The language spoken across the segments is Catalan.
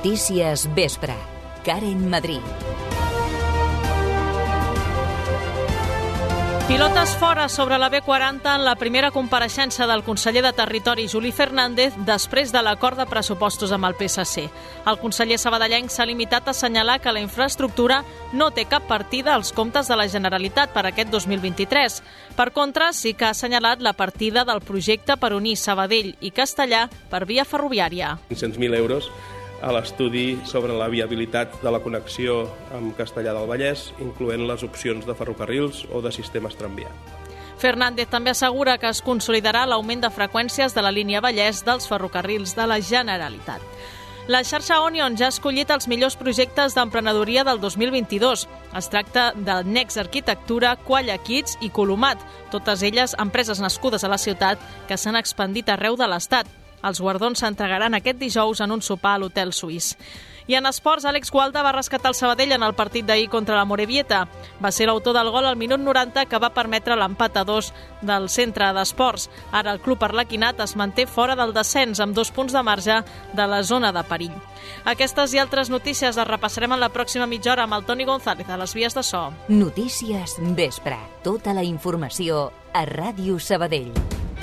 Notícies Vespre. Karen Madrid. Pilotes fora sobre la B40 en la primera compareixença del conseller de Territori, Juli Fernández, després de l'acord de pressupostos amb el PSC. El conseller sabadellenc s'ha limitat a assenyalar que la infraestructura no té cap partida als comptes de la Generalitat per aquest 2023. Per contra, sí que ha assenyalat la partida del projecte per unir Sabadell i Castellar per via ferroviària. 500.000 euros a l'estudi sobre la viabilitat de la connexió amb Castellar del Vallès, incloent les opcions de ferrocarrils o de sistemes tramvia. Fernández també assegura que es consolidarà l'augment de freqüències de la línia Vallès dels ferrocarrils de la Generalitat. La xarxa Onion ja ha escollit els millors projectes d'emprenedoria del 2022. Es tracta del Next Arquitectura, Qualla Kids i Colomat, totes elles empreses nascudes a la ciutat que s'han expandit arreu de l'Estat. Els guardons s'entregaran aquest dijous en un sopar a l'Hotel Suís. I en esports, Àlex Gualda va rescatar el Sabadell en el partit d'ahir contra la Morevieta. Va ser l'autor del gol al minut 90 que va permetre l'empat a 2 del centre d'esports. Ara el club arlequinat es manté fora del descens amb 2 punts de marge de la zona de perill. Aquestes i altres notícies les repassarem en la pròxima mitja hora amb el Toni González a les vies de so. Notícies Vespre. Tota la informació a Ràdio Sabadell.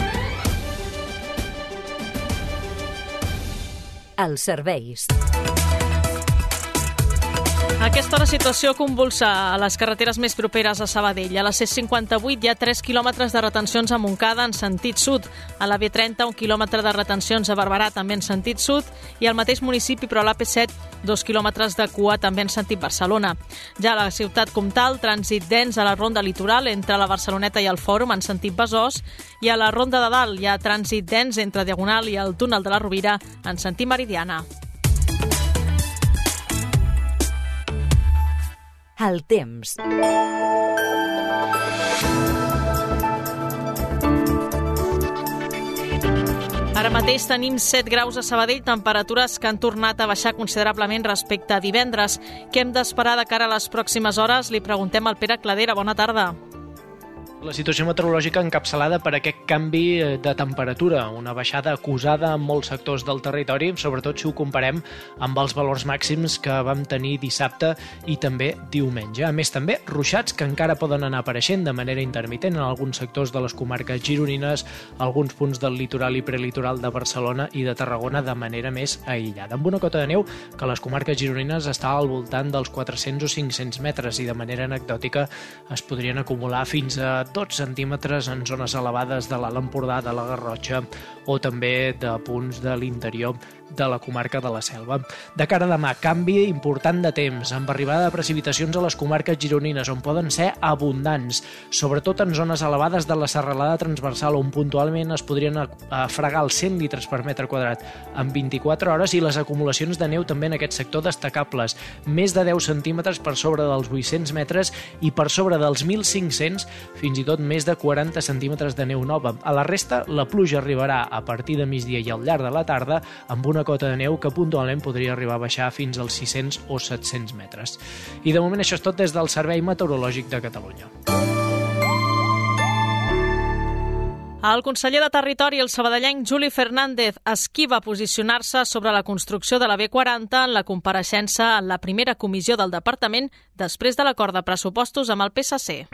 Els serveis. A aquesta hora, situació convulsa a les carreteres més properes a Sabadell. A la C58 hi ha 3 quilòmetres de retencions a Montcada en sentit sud. A la B30, 1 quilòmetre de retencions a Barberà, també en sentit sud. I al mateix municipi, però a l'AP7, 2 quilòmetres de cua també en sentit Barcelona. Ja a la ciutat comtal, trànsit dens a la ronda litoral entre la Barceloneta i el Fòrum en sentit Besòs. I a la ronda de dalt hi ha trànsit dens entre Diagonal i el túnel de la Rovira en sentit Meridiana. El temps. Ara mateix tenim 7 graus a Sabadell, temperatures que han tornat a baixar considerablement respecte a divendres. Què hem d'esperar de cara a les pròximes hores? Li preguntem al Pere Cladera. Bona tarda. La situació meteorològica encapçalada per aquest canvi de temperatura, una baixada acusada en molts sectors del territori, sobretot si ho comparem amb els valors màxims que vam tenir dissabte i també diumenge. A més, també ruixats que encara poden anar apareixent de manera intermitent en alguns sectors de les comarques gironines, alguns punts del litoral i prelitoral de Barcelona i de Tarragona de manera més aïllada. Amb una cota de neu que a les comarques gironines està al voltant dels 400 o 500 metres i de manera anecdòtica es podrien acumular fins a 12 centímetres en zones elevades de l'Alt Empordà, de la Garrotxa o també de punts de l'interior de la comarca de la Selva. De cara a demà, canvi important de temps, amb arribada de precipitacions a les comarques gironines, on poden ser abundants, sobretot en zones elevades de la serralada transversal, on puntualment es podrien fregar els 100 litres per metre quadrat en 24 hores, i les acumulacions de neu també en aquest sector destacables, més de 10 centímetres per sobre dels 800 metres i per sobre dels 1.500, fins i tot més de 40 centímetres de neu nova. A la resta, la pluja arribarà a partir de migdia i al llarg de la tarda, amb una cota de neu que puntualment podria arribar a baixar fins als 600 o 700 metres. I de moment això és tot des del Servei Meteorològic de Catalunya. El conseller de Territori, el sabadellenc Juli Fernández, esquiva posicionar-se sobre la construcció de la B40 en la compareixença en la primera comissió del departament després de l'acord de pressupostos amb el PSC.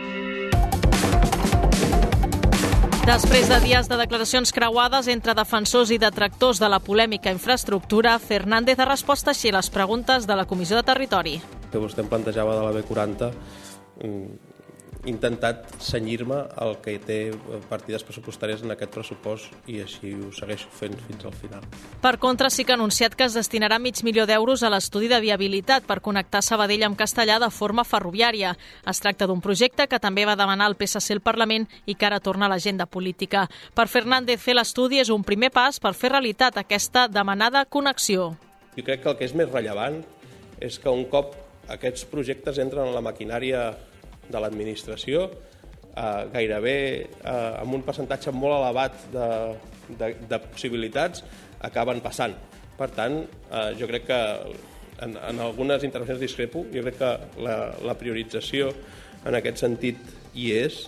Després de dies de declaracions creuades entre defensors i detractors de la polèmica infraestructura, Fernández ha respost així a les preguntes de la Comissió de Territori. Que vostè em plantejava de la B40, he intentat cenyir-me al que té partides pressupostàries en aquest pressupost i així ho segueixo fent fins al final. Per contra, sí que ha anunciat que es destinarà $500.000 a l'estudi de viabilitat per connectar Sabadell amb Castellar de forma ferroviària. Es tracta d'un projecte que també va demanar el PSC al Parlament i que ara torna a l'agenda política. Per Fernández, fer l'estudi és un primer pas per fer realitat aquesta demanada connexió. Jo crec que el que és més rellevant és que un cop aquests projectes entren en la maquinària de l'administració, gairebé amb un percentatge molt elevat de possibilitats acaben passant. Per tant, jo crec que en algunes intervencions discrepo, jo crec que la priorització en aquest sentit hi és.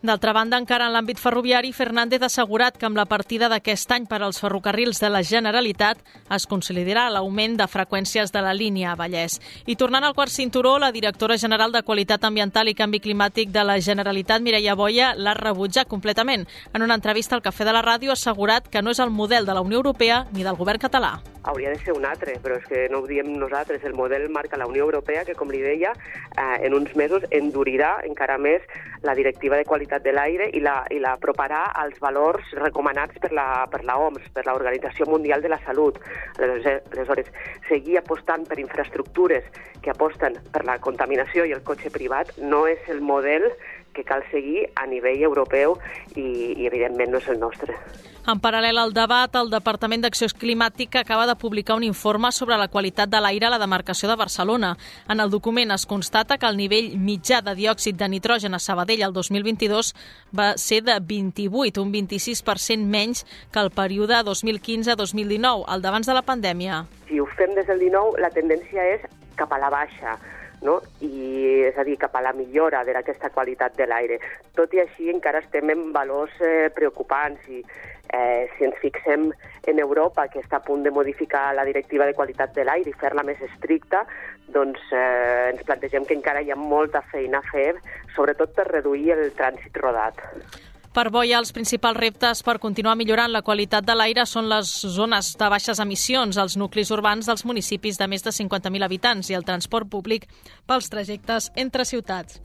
D'altra banda, encara en l'àmbit ferroviari, Fernández ha assegurat que amb la partida d'aquest any per als ferrocarrils de la Generalitat es consolidarà l'augment de freqüències de la línia Vallès. I tornant al quart cinturó, la directora general de Qualitat Ambiental i Canvi Climàtic de la Generalitat, Mireia Boya, l'ha rebutjat completament. En una entrevista al Cafè de la Ràdio ha assegurat que no és el model de la Unió Europea ni del govern català. Hauria de ser un altre, però és que no ho diem nosaltres. El model marca la Unió Europea, que, com li deia, en uns mesos endurirà encara més la directiva de qualitat de l'aire i la aproparà als valors recomanats per la OMS, per l'Organització Mundial de la Salut. Aleshores, seguir apostant per infraestructures que aposten per la contaminació i el cotxe privat no és el model que cal seguir a nivell europeu i evidentment, no és el nostre. En paral·lel al debat, el Departament d'Acció Climàtica acaba de publicar un informe sobre la qualitat de l'aire a la demarcació de Barcelona. En el document es constata que el nivell mitjà de diòxid de nitrogen a Sabadell el 2022 va ser de 28, un 26% menys que el període 2015-2019, el d'abans de la pandèmia. Si ho fem des del 19, la tendència és cap a la baixa, no? I, és a dir, cap a la millora d'aquesta qualitat de l'aire. Tot i així, encara estem en valors preocupants i si ens fixem en Europa, que està a punt de modificar la directiva de qualitat de l'aire i fer-la més estricta, doncs ens plantegem que encara hi ha molta feina a fer, sobretot per reduir el trànsit rodat. Per Boya, els principals reptes per continuar millorant la qualitat de l'aire són les zones de baixes emissions, els nuclis urbans dels municipis de més de 50.000 habitants i el transport públic pels trajectes entre ciutats.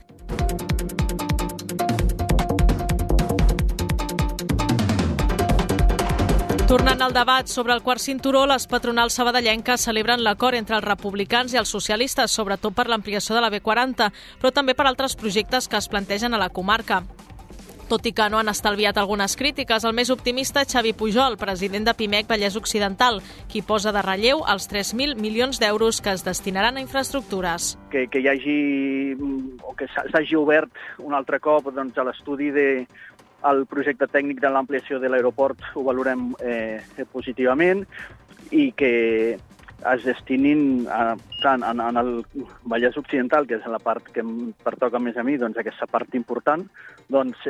Tornant al debat sobre el quart cinturó, les patronals sabadellenques celebren l'acord entre els republicans i els socialistes, sobretot per l'ampliació de la B40, però també per altres projectes que es plantegen a la comarca. Tot i que no han estalviat algunes crítiques, el més optimista Xavi Pujol, president de Pimec Vallès Occidental, qui posa de relleu els 3.000 milions d'euros que es destinaran a infraestructures. Que hi hagi, o que s'hagi obert un altre cop doncs, a l'estudi el projecte tècnic de l'ampliació de l'aeroport ho valorem positivament i que es destinin tant en el Vallès Occidental, que és la part que em pertoca més a mi, doncs aquesta part important, doncs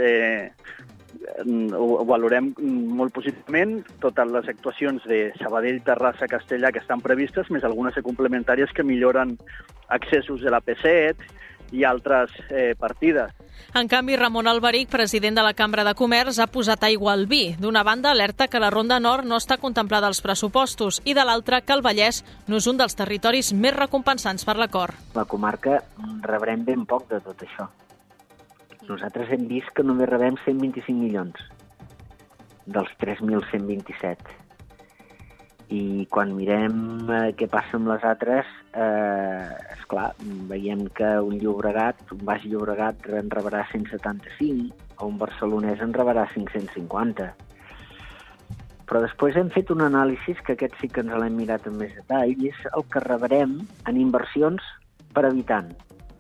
ho valorem molt positivament. Totes les actuacions de Sabadell, Terrassa, Castellà que estan previstes, més algunes complementàries que milloren accessos de la P7 i altres partides. En canvi, Ramon Alberich, president de la Cambra de Comerç, ha posat aigua al vi. D'una banda, alerta que la Ronda Nord no està contemplada als pressupostos i de l'altra, que el Vallès no és un dels territoris més recompensants per l'acord. La comarca rebrem ben poc de tot això. Nosaltres hem vist que només rebem 125 milions dels 3.127. I quan mirem què passa amb les altres, esclar, veiem que un Baix Llobregat en rebrà 175, o un barcelonès en rebrà 550. Però després hem fet un anàlisi, que aquest sí que ens l'hem mirat amb més detall, i és el que rebrem en inversions per habitant.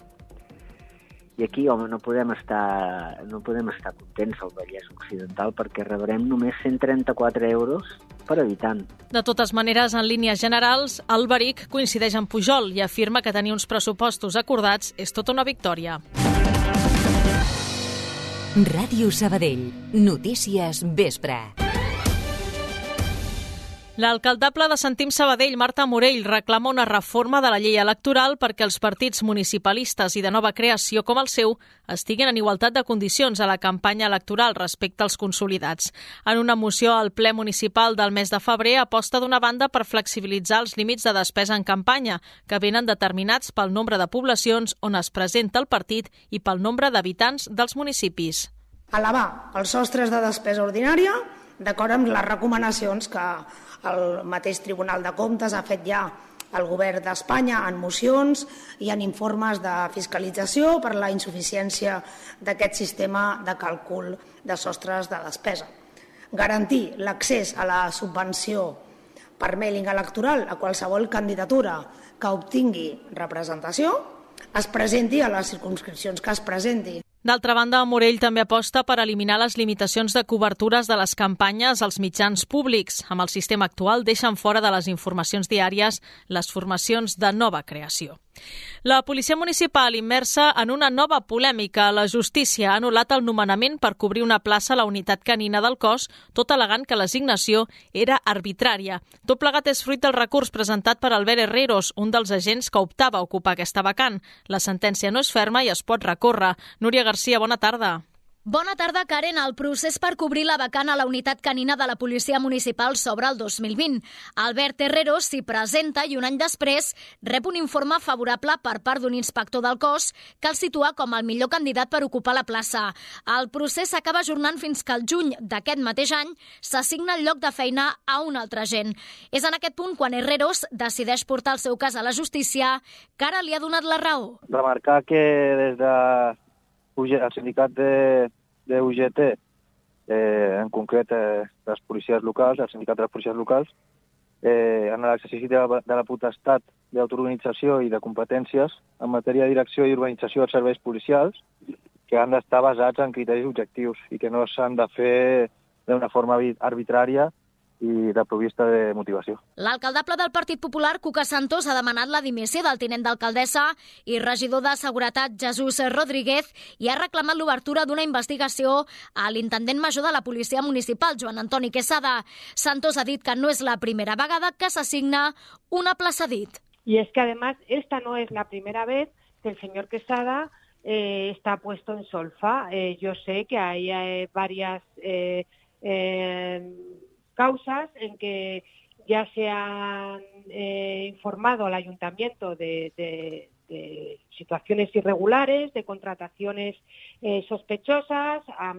I aquí, home, no podem estar contents al Vallès Occidental perquè rebrem només 134 euros per habitant. De totes maneres, en línies generals, Alberich coincideix amb Pujol i afirma que tenir uns pressupostos acordats és tota una victòria. Ràdio Sabadell. Notícies vespre. L'alcaldable de Sentim Sabadell, Marta Morell, reclama una reforma de la llei electoral perquè els partits municipalistes i de nova creació com el seu estiguin en igualtat de condicions a la campanya electoral respecte als consolidats. En una moció al ple municipal del mes de febrer aposta d'una banda per flexibilitzar els límits de despesa en campanya, que venen determinats pel nombre de poblacions on es presenta el partit i pel nombre d'habitants dels municipis. Elevar els sostres de despesa ordinària d'acord amb les recomanacions que el mateix Tribunal de Comptes ha fet ja al Govern d'Espanya en mocions i en informes de fiscalització per la insuficiència d'aquest sistema de càlcul de sostres de despesa. Garantir l'accés a la subvenció per mailing electoral a qualsevol candidatura que obtingui representació, es presenti a les circumscripcions que es presenti. D'altra banda, Morell també aposta per eliminar les limitacions de cobertures de les campanyes als mitjans públics. Amb el sistema actual deixen fora de les informacions diàries les formacions de nova creació. La policia municipal immersa en una nova polèmica. La justícia ha anul·lat el nomenament per cobrir una plaça a la unitat canina del cos, tot al·legant que l'assignació era arbitrària. Tot plegat és fruit del recurs presentat per Albert Herreros, un dels agents que optava a ocupar aquesta vacant. La sentència no és ferma i es pot recórrer. Núria Garcia, bona tarda. Bona tarda, Karen. El procés per cobrir la vacant a la unitat canina de la policia municipal s'obre el 2020. Albert Herreros s'hi presenta i un any després rep un informe favorable per part d'un inspector del cos que el situa com el millor candidat per ocupar la plaça. El procés s'acaba ajornant fins que el juny d'aquest mateix any s'assigna el lloc de feina a un altre agent. És en aquest punt quan Herreros decideix portar el seu cas a la justícia, que ara li ha donat la raó. Remarcar que des de el sindicat de UGT, en concret les policies locals, el sindicat de les policies locals, en l'exercici de la potestat d'autoorganització i de competències en matèria de direcció i organització dels serveis policials, que han d'estar basats en criteris objectius i que no s'han de fer d'una forma arbitrària i desprovista de motivació. L'alcaldable del Partit Popular, Cuca Santos, ha demanat la dimissió del tinent d'alcaldessa i regidor de Seguretat, Jesús Rodríguez, i ha reclamat l'obertura d'una investigació a l'intendent major de la Policia Municipal, Joan Antoni Quesada. Santos ha dit que no és la primera vegada que s'assigna una plaça dit. Y es que además esta no es la primera vez que el señor Quesada está puesto en solfa. Yo sé que hay varias causas en que ya se han informado al ayuntamiento de situaciones irregulares, de contrataciones sospechosas, a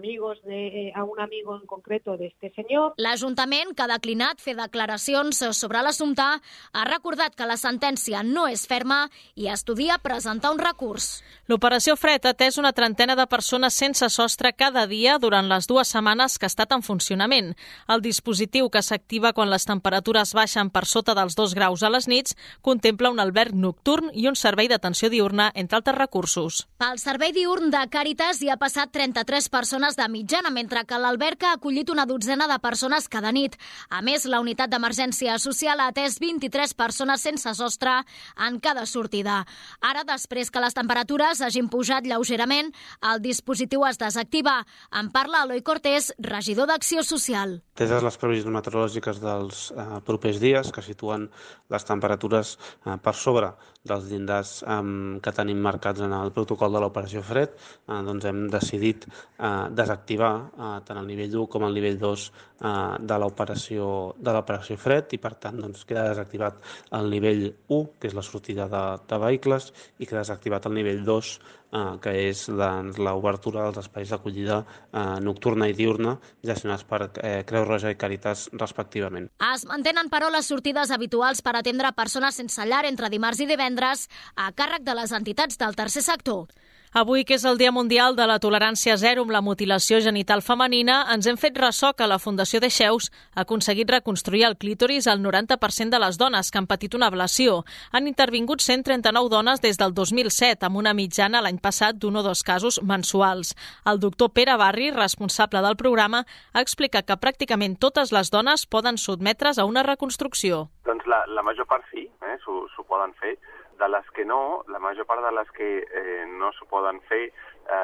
un amigo en concreto de este senyor. L'Ajuntament, que ha declinat fer declaracions sobre l'assumpte, ha recordat que la sentència no és ferma i estudia presentar un recurs. L'Operació Fred ha atès una trentena de persones sense sostre cada dia durant les 2 setmanes que ha estat en funcionament. El dispositiu, que s'activa quan les temperatures baixen per sota dels 2 graus a les nits, contempla un alberg nocturn i un servei d'atenció diurna, entre altres recursos. Pel servei diurn de Càritas hi ha passat 33 persones de mitjana, mentre que l'alberg ha acollit una dotzena de persones cada nit. A més, la unitat d'emergència social ha atès 23 persones sense sostre en cada sortida. Ara, després que les temperatures hagin pujat lleugerament, el dispositiu es desactiva. En parla Eloi Cortés, regidor d'Acció Social. Ateses les previsions meteorològiques dels propers dies, que situen les temperatures per sobre dels llindars que tenim marcats en el protocol de l'Operació Fred, doncs hem decidit desactivar tant el nivell 1 com el nivell 2 de l'Operació Fred, i per tant doncs, queda desactivat el nivell 1, que és la sortida de vehicles, i queda desactivat el nivell 2, que és l'obertura dels espais d'acollida nocturna i diurna gestionats per Creu Roja i Càritas respectivament. Es mantenen, però, les sortides habituals per atendre persones sense llar entre dimarts i divendres a càrrec de les entitats del tercer sector. Avui, que és el Dia Mundial de la Tolerància Zero amb la mutilació genital femenina, ens hem fet ressò que la Fundació Dexeus ha aconseguit reconstruir el clítoris al 90% de les dones que han patit una ablació. Han intervingut 139 dones des del 2007, amb una mitjana l'any passat d'1 o 2 casos mensuals. El doctor Pere Barri, responsable del programa, ha explicat que pràcticament totes les dones poden sotmetre's a una reconstrucció. Doncs la major part sí, s'ho poden fer. De les que no, la major part de les que no s'ho poden fer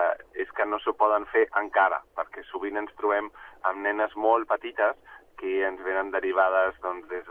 és que no s'ho poden fer encara, perquè sovint ens trobem amb nenes molt petites que ens venen derivades doncs, des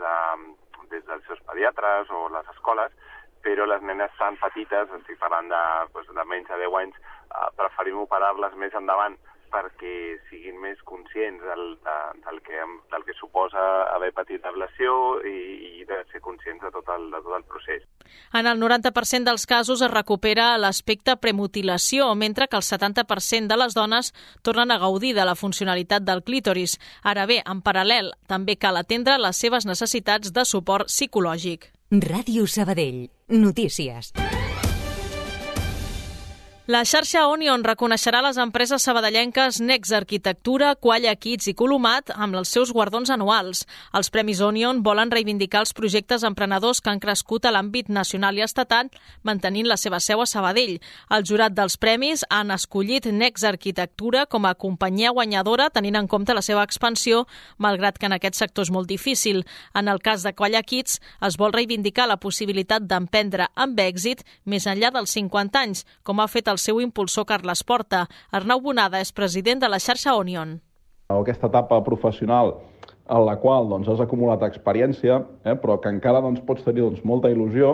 dels seus pediatres o les escoles, però les nenes tan petites, estic parlant de menys de 10 anys, preferim operar-les més endavant perquè siguin més conscients del que suposa haver patit ablació i de ser conscients de tot el procés. En el 90% dels casos es recupera l'aspecte premutilació, mentre que el 70% de les dones tornen a gaudir de la funcionalitat del clítoris. Ara bé, en paral·lel, també cal atendre les seves necessitats de suport psicològic. Ràdio Sabadell. Notícies. La xarxa Onion reconeixerà les empreses sabadellenques Next Arquitectura, Qualla Kids i Colomat amb els seus guardons anuals. Els Premis Onion volen reivindicar els projectes emprenedors que han crescut a l'àmbit nacional i estatal, mantenint la seva seu a Sabadell. El jurat dels premis han escollit Next Arquitectura com a companyia guanyadora, tenint en compte la seva expansió, malgrat que en aquest sector és molt difícil. En el cas de Qualla Kids, es vol reivindicar la possibilitat d'emprendre amb èxit més enllà dels 50 anys, com ha fet el seu impulsor Carles Porta. Arnau Bonada és president de la xarxa Onion. Aquesta etapa professional en la qual has acumulat experiència, però que encara pots tenir molta il·lusió,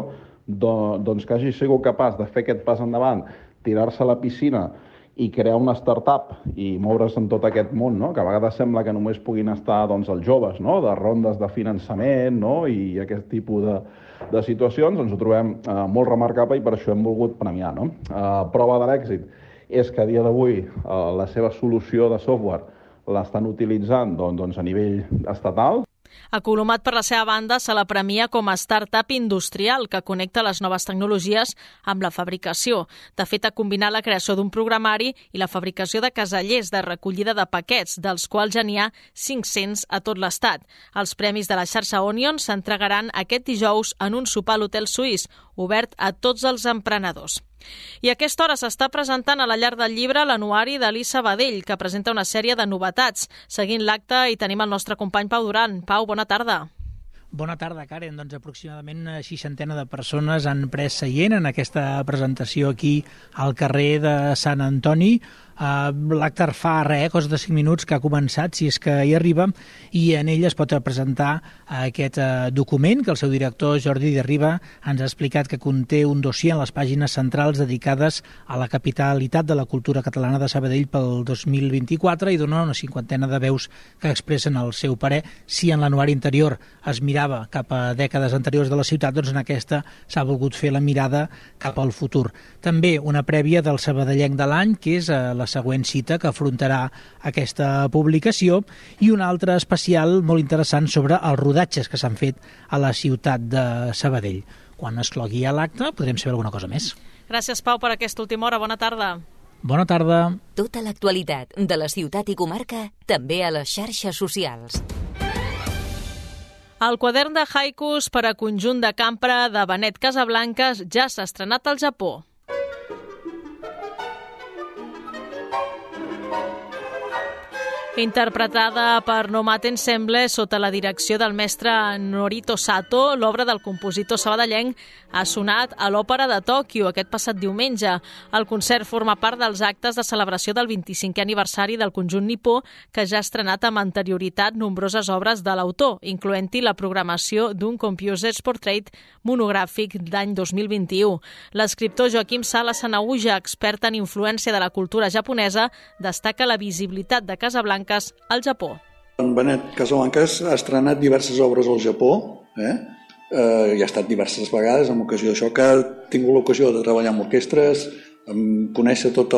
que hagi sigut capaç de fer aquest pas endavant, tirar-se a la piscina i crear una startup i moure's en tot aquest món, que a vegades sembla que només puguin estar els joves, de rondes de finançament i aquest tipus de situacions, ho trobem molt remarcable i per això hem volgut premiar. Prova de l'èxit és que a dia d'avui la seva solució de software l'estan utilitzant a nivell estatal. A Colomat, per la seva banda, se la premia com a startup industrial que connecta les noves tecnologies amb la fabricació. De fet, ha combinat la creació d'un programari i la fabricació de casellers de recollida de paquets, dels quals ja n'hi ha 500 a tot l'estat. Els premis de la xarxa Onion s'entregaran aquest dijous en un sopar a l'Hotel Suís, obert a tots els emprenedors. I a aquesta hora s'està presentant a la Llar del Llibre l'anuari de l'I Sabadell, que presenta una sèrie de novetats. Seguint l'acte hi tenim el nostre company Pau Duran. Pau, bona tarda. Bona tarda, Karen. Aproximadament una 60 de persones han pres seient en aquesta presentació aquí al carrer de Sant Antoni. L'acte fa cosa de 5 minuts que ha començat, si és que hi arriba, i en ell es pot presentar aquest document que el seu director Jordi de Riba ens ha explicat, que conté un dossier en les pàgines centrals dedicades a la capitalitat de la cultura catalana de Sabadell pel 2024 i dona una 50 de veus que expressen el seu parer. Si en l'anuari anterior es mirava cap a dècades anteriors de la ciutat, doncs en aquesta s'ha volgut fer la mirada cap al futur. També una prèvia del sabadellenc de l'any, que és la següent cita que afrontarà aquesta publicació, i una altra especial molt interessant sobre els rodatges que s'han fet a la ciutat de Sabadell. Quan es clogui l'acte podrem saber alguna cosa més. Gràcies, Pau, per aquesta última hora. Bona tarda. Bona tarda. Tota l'actualitat de la ciutat i comarca també a les xarxes socials. El quadern de haikus per a conjunt de cambra de Benet Casablancas ja s'ha estrenat al Japó. Interpretada per Nomad Ensemble sota la direcció del mestre Norito Sato, l'obra del compositor sabadellenc ha sonat a l'Òpera de Tòquio aquest passat diumenge. El concert forma part dels actes de celebració del 25è aniversari del conjunt nipó, que ja ha estrenat amb anterioritat nombroses obres de l'autor, incloent-hi la programació d'un Composer's Portrait monogràfic d'any 2021. L'escriptor Joaquim Sala Sanauja, expert en influència de la cultura japonesa, destaca la visibilitat de Casablanca al Japó. En Benet Casablancas ha estrenat diverses obres al Japó, i ha estat diverses vegades en ocasió d'això, que ha tingut l'ocasió de treballar amb orquestres, conèixer tot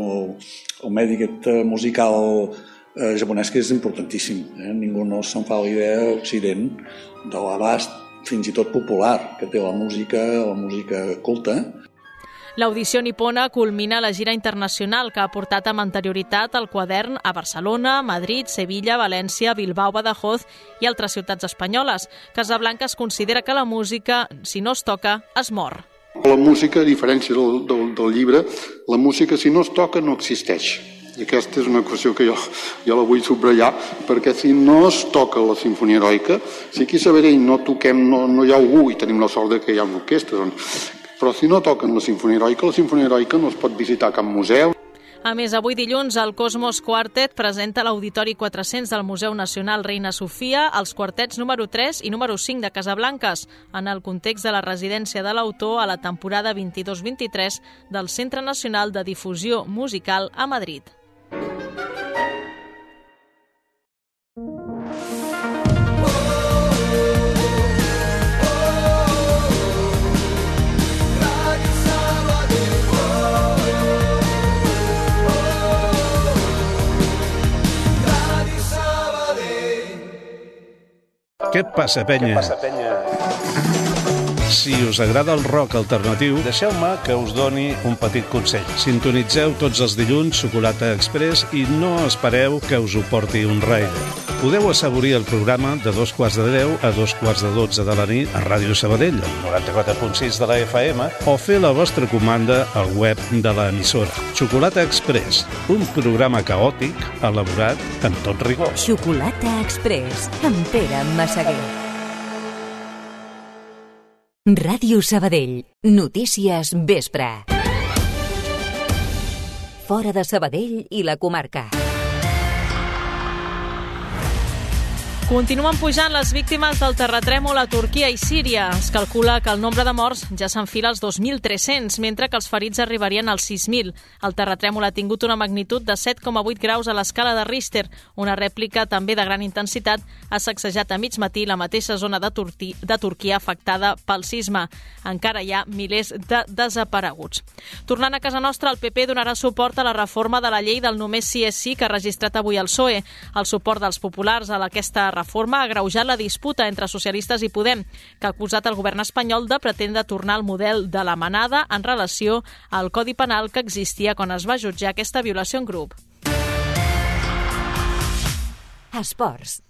el medi musical japonès, que és importantíssim. Ningú no se'n fa la idea a Occident de l'abast fins i tot popular que té la música culta. L'audició nipona culmina la gira internacional que ha portat amb anterioritat el quadern a Barcelona, Madrid, Sevilla, València, Bilbao, Badajoz i altres ciutats espanyoles. Casablanca es considera que la música, si no es toca, es mor. La música, a diferència del llibre, la música, si no es toca, no existeix. I aquesta és una qüestió que jo la vull subratllar, perquè si no es toca la Simfonia Heroica, si aquí a Sabadell no toquem, no hi ha algú, i tenim la sort que hi ha orquestres, però si no toquen la Simfonia Heroica no es pot visitar cap museu. A més, avui dilluns, el Cosmos Quartet presenta l'Auditori 400 del Museu Nacional Reina Sofia els quartets número 3 i número 5 de Casablancas, en el context de la residència de l'autor a la temporada 22-23 del Centre Nacional de Difusió Musical a Madrid. Què et passa, penya? Si us agrada el rock alternatiu, deixeu-me que us doni un petit consell. Sintonitzeu tots els dilluns Xocolata Express i no espereu que us ho porti un rider. Podeu assaborir el programa de 2:15 a 2:12 de la nit a Ràdio Sabadell, al 94.6 de la FM, o fer la vostra comanda al web de l'emissora. Xocolata Express, un programa caòtic elaborat amb tot rigor. Xocolata Express, amb Pere Massaguer. Ràdio Sabadell. Notícies vespre. Fora de Sabadell i la comarca. Continuen pujant les víctimes del terratrèmol a Turquia i Síria. Es calcula que el nombre de morts ja s'enfila als 2.300, mentre que els ferits arribarien als 6.000. El terratrèmol ha tingut una magnitud de 7,8 graus a l'escala de Richter. Una rèplica també de gran intensitat ha sacsejat a mig matí la mateixa zona de Turquia afectada pel sisme. Encara hi ha milers de desapareguts. Tornant a casa nostra, el PP donarà suport a la reforma de la llei del només sí és sí que ha registrat avui el PSOE. El suport dels populars a aquesta reforma ha agreujat la disputa entre socialistes i Podem, que ha acusat el govern espanyol de pretendre tornar al model de la manada en relació al Codi Penal que existia quan es va jutjar aquesta violació en grup. Esports.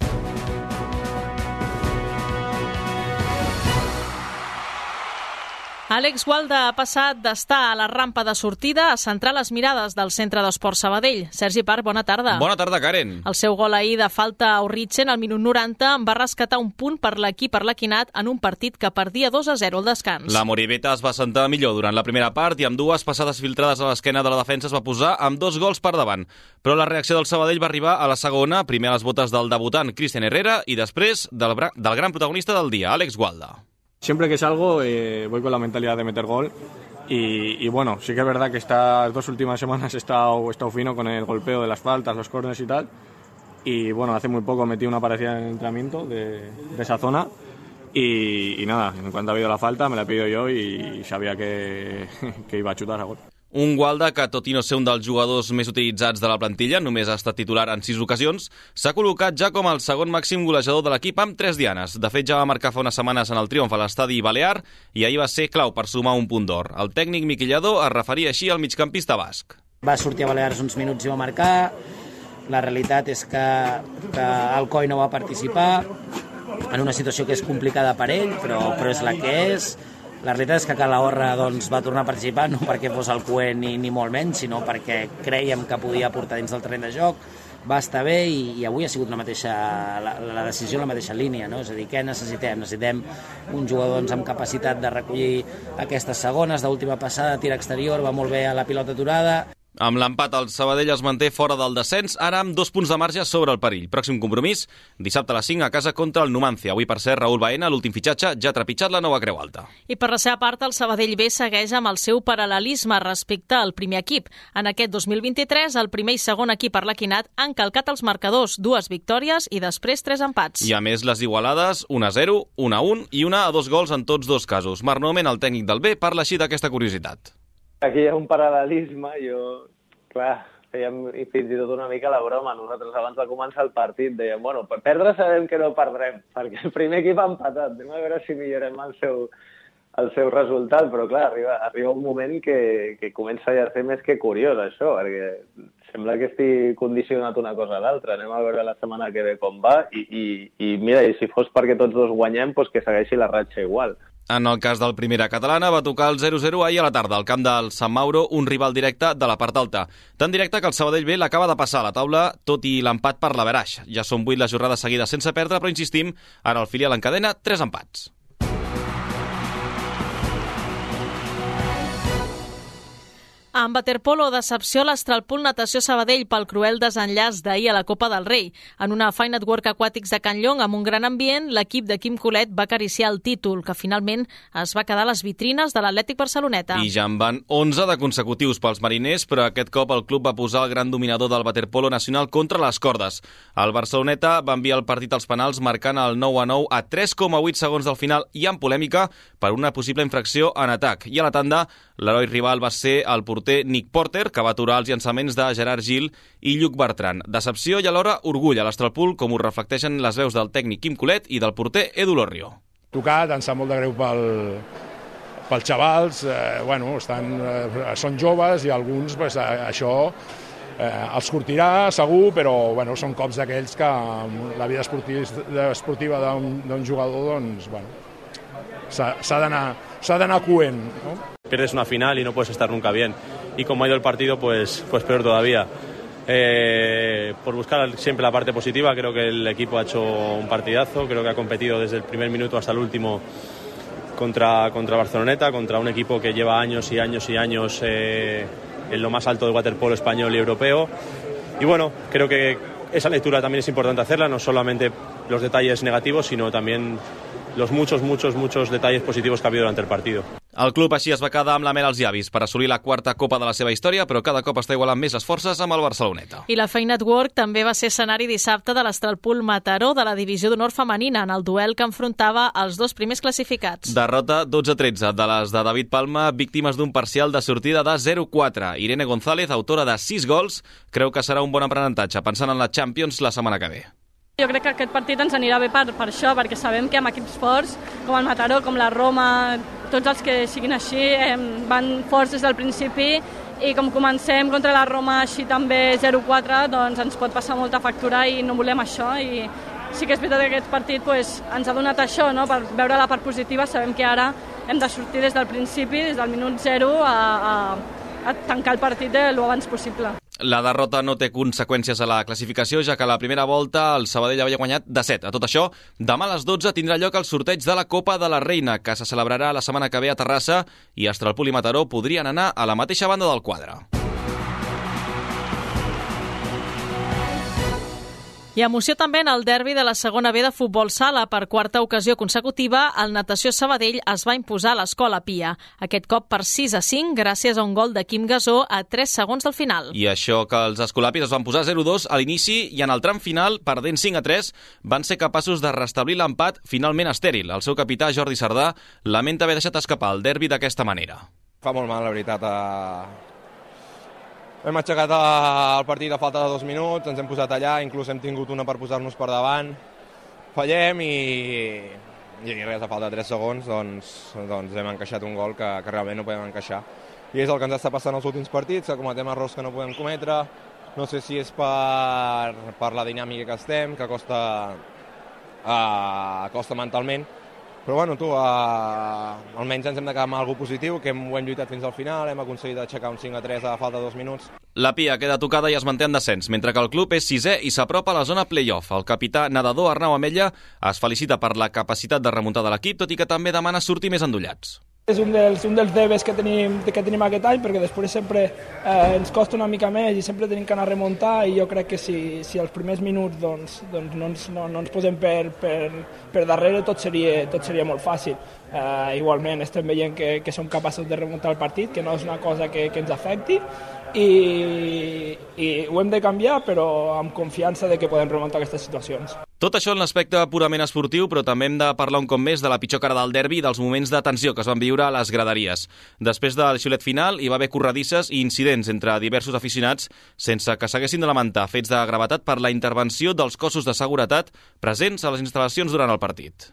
Àlex Gualda ha passat d'estar a la rampa de sortida a centrar les mirades del Centre d'Esport Sabadell. Sergi Parc, bona tarda. Bona tarda, Karen. El seu gol ahir de falta a Orritxen al minut 90 va rescatar un punt per l'equip arlequinat en un partit que perdia 2-0 al descans. La Moribeta es va sentar millor durant la primera part i amb dues passades filtrades a l'esquena de la defensa es va posar amb 2 gols per davant. Però la reacció del Sabadell va arribar a la segona, primer a les botes del debutant Cristian Herrera i després del gran protagonista del dia, Àlex Gualda. Siempre que salgo voy con la mentalidad de meter gol y bueno, sí que es verdad que estas 2 últimas semanas he estado fino con el golpeo de las faltas, los córneres y tal, y bueno, hace muy poco metí una parecida en el entrenamiento de esa zona y nada, en cuanto ha habido la falta me la he pedido yo y sabía que iba a chutar a gol. Un Gualda que, tot i no ser un dels jugadors més utilitzats de la plantilla, només ha estat titular en 6 ocasions, s'ha col·locat ja com el segon màxim golejador de l'equip amb 3 dianes. De fet, ja va marcar fa unes setmanes en el triomf a l'estadi Balear i ahir va ser clau per sumar un punt d'or. El tècnic Miquel Lladó es referia així al migcampista basc. Va sortir a Balears uns minuts i va marcar. La realitat és que el Coi no va participar en una situació que és complicada per ell, però és la que és. La realitat és que Calahorra va tornar a participar, no perquè fos el cuent ni molt menys, sinó perquè creiem que podia portar dins del terreny de joc, va estar bé i avui ha sigut la decisió en la mateixa línia, no? És a dir, què necessitem? Necessitem un jugador amb capacitat de recollir aquestes segones, d'última passada, tir exterior, va molt bé a la pilota aturada. Amb l'empat, el Sabadell es manté fora del descens, ara amb 2 punts de marge sobre el perill. Pròxim compromís, dissabte a les 5 a casa contra el Numancia. Avui, per cert, Raúl Baena, l'últim fitxatge, ja ha trepitjat la nova Creu Alta. I per la seva part, el Sabadell B segueix amb el seu paral·lelisme respecte al primer equip. En aquest 2023, el primer i segon equip arlequinat han calcat els marcadors, 2 victòries i després 3 empats. I a més, les igualades, 1-0, 1-1 i 1-2 gols en tots 2 casos. Marc Nomen, el tècnic del B, parla així d'aquesta curiositat. Aquí hi ha un paral·lelisme, clar, fèiem fins i tot una mica la broma. Nosaltres abans de començar el partit dèiem, bueno, per perdre sabem que no perdrem, perquè el primer equip ha empatat, anem a veure si millorem el seu resultat, però clar, arriba un moment que comença ja a ser més que curiós això, perquè sembla que estigui condicionat una cosa a l'altra. Anem a veure la setmana que ve com va i mira, i si fos perquè tots 2 guanyem, doncs que segueixi la ratxa igual. En el cas del Primera Catalana, va tocar el 0-0 ahir a la tarda, al camp del Sant Mauro, un rival directe de la part alta. Tan directe que el Sabadell B l'acaba de passar a la taula, tot i l'empat per l'averaix. Ja són 8 les jornades seguides sense perdre, però insistim, ara el filial encadena 3 empats. En waterpolo, decepció a l'Astralpool Natació Sabadell pel cruel desenllaç d'ahir a la Copa del Rei. En una Fine Network Aquàtics de Can Llong, amb un gran ambient, l'equip de Quim Colet va acariciar el títol, que finalment es va quedar a les vitrines de l'Atlètic Barceloneta. I ja en van 11 de consecutius pels mariners, però aquest cop el club va posar el gran dominador del waterpolo nacional contra les cordes. El Barceloneta va enviar el partit als penals marcant el 9-9 a 3,8 segons del final i amb polèmica per una possible infracció en atac. I a la tanda, l'heroi rival va ser el porter Nick Porter, que va aturar els llançaments de Gerard Gil i Lluc Bertran. Decepció i alhora orgull a l'Astralpool, com ho reflecteixen les veus del tècnic Quim Colet i del porter Edu Lorrio. Tocat, em sap molt de greu pels xavals, són joves i alguns això els curtirà segur, però són cops d'aquells que la vida esportiva d'un jugador s'ha d'anar coent, ¿no? Pierdes una final y no puedes estar nunca bien. Y como ha ido el partido, pues peor todavía. Por buscar siempre la parte positiva, creo que el equipo ha hecho un partidazo, creo que ha competido desde el primer minuto hasta el último contra Barceloneta, contra un equipo que lleva años y años y años en lo más alto del waterpolo español y europeo. Y bueno, creo que esa lectura también es importante hacerla, no solamente los detalles negativos, sino también los muchos detalles positivos que ha habido durante el partido. El club així es va quedar amb la mel als llavis per assolir la quarta copa de la seva història, però cada cop està igualant més les forces amb el Barceloneta. I la Feyenoord Work també va ser escenari dissabte de l'Estralpul Mataró de la divisió d'honor femenina en el duel que enfrontava els dos primers classificats. Derrota 12-13 de les de David Palma, víctimes d'un parcial de sortida de 0-4. Irene González, autora de 6 gols, creu que serà un bon aprenentatge pensant en la Champions la setmana que ve. Jo crec que aquest partit ens anirà bé per això, perquè sabem que amb equips forts, com el Mataró, com la Roma, tots els que siguin així, van forts des del principi i com comencem contra la Roma així també 0-4, doncs ens pot passar molta factura i no volem això. I sí que és veritat que aquest partit ens ha donat això, no? Per veure la part positiva. Sabem que ara hem de sortir des del principi, des del minut 0, a tancar el partit lo abans possible. La derrota no té conseqüències a la classificació, ja que a la primera volta el Sabadell havia guanyat de 7. A tot això, demà a les 12 tindrà lloc el sorteig de la Copa de la Reina, que se celebrarà la setmana que ve a Terrassa, i Estralpul i Mataró podrien anar a la mateixa banda del quadre. I emoció també en el derbi de la segona B de futbol sala. Per quarta ocasió consecutiva, el Natació Sabadell es va imposar a l'Escola Pia. Aquest cop per 6-5, gràcies a un gol de Quim Gasó a 3 segons del final. I això que els escolapis es van posar 0-2 a l'inici i en el tram final, perdent 5-3, van ser capaços de restablir l'empat finalment estèril. El seu capità, Jordi Sardà, lamenta haver deixat escapar el derbi d'aquesta manera. Fa molt mal, la veritat. Hem aixecat el partit a falta de 2 minuts, ens hem posat allà, inclús hem tingut una per posar-nos per davant. Fallem i res, a falta de 3 segons doncs hem encaixat un gol que realment no podem encaixar. I és el que ens està passant als últims partits, que cometem errors que no podem cometre. No sé si és per la dinàmica que estem, que costa mentalment. Però bueno, almenys ens hem de quedar amb alguna cosa positiu, que ho hem lluitat fins al final, hem aconseguit aixecar un 5-3 a falta de 2 minuts. La Pia queda tocada i es manté en descens, mentre que el club és 6è i s'apropa a la zona play-off. El capità nedador Arnau Amella es felicita per la capacitat de remuntar de l'equip, tot i que també demana sortir més endollats. És un dels debes que tenim aquest any, perquè després sempre ens costa una mica més i sempre tenim que anar a remuntar, i jo crec que si els primers minuts no ens posem per darrere tot seria molt fàcil. Igualment estem veient que som capaços de remuntar el partit, que no és una cosa que ens afecti, i ho hem de canviar, però amb confiança de que podem remuntar aquestes situacions. Tot això en l'aspecte purament esportiu, però també hem de parlar un cop més de la pitjor cara del derbi i dels moments de tensió que es van viure a les graderies. Després del xiulet final hi va haver corredisses i incidents entre diversos aficionats sense que s'haguessin de lamentar, fets de gravetat per la intervenció dels cossos de seguretat presents a les instal·lacions durant el partit.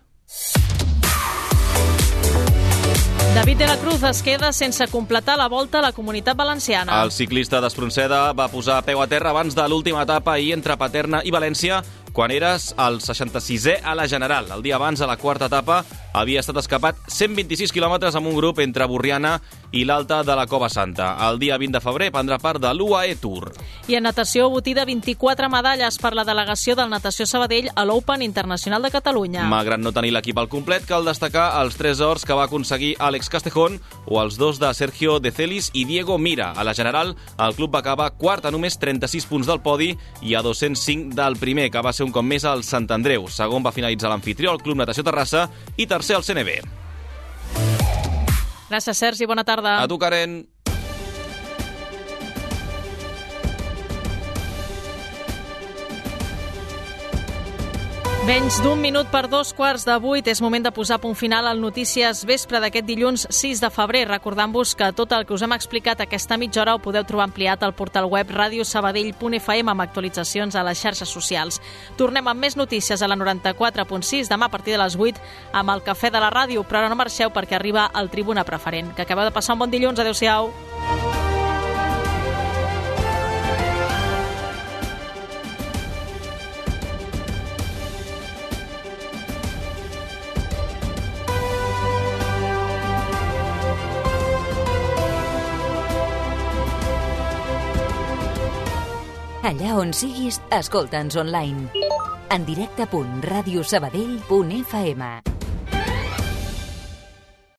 David de la Cruz es queda sense completar la volta a la Comunitat Valenciana. El ciclista d'Espronceda va posar peu a terra abans de l'última etapa ahir entre Paterna i València, quan eres el 66è a la General. El dia abans, a la quarta etapa, havia estat escapat 126 quilòmetres amb un grup entre Borriana i l'Alta de la Cova Santa. El dia 20 de febrer prendrà part de l'UAE Tour. I en natació, botí de 24 medalles per la delegació del Natació Sabadell a l'Open Internacional de Catalunya. Malgrat no tenir l'equip al complet, cal destacar els 3 ors que va aconseguir Àlex Castejón o els 2 de Sergio De Celis i Diego Mira. A la General, el club va acabar quart a només 36 punts del podi i a 205 del primer, que va ser un cop més al Sant Andreu. Segon va finalitzar l'anfitrió, el Club Natació Terrassa, i tercer el CNB. Gràcies, Sergi. Bona tarda. A tu, Karen. Menys d'un minut per 7:45 és moment de posar punt final al Notícies Vespre d'aquest dilluns 6 de febrer, recordant-vos que tot el que us hem explicat aquesta mitja hora ho podeu trobar ampliat al portal web radiosabadell.fm amb actualitzacions a les xarxes socials. Tornem amb més notícies a la 94.6 demà a partir de les 8 amb el Cafè de la Ràdio, però no marxeu perquè arriba el Tribuna Preferent. Que acabeu de passar un bon dilluns. Adéu-siau. Allà on siguis, escolta'ns online. En directe.radiosabadell.fm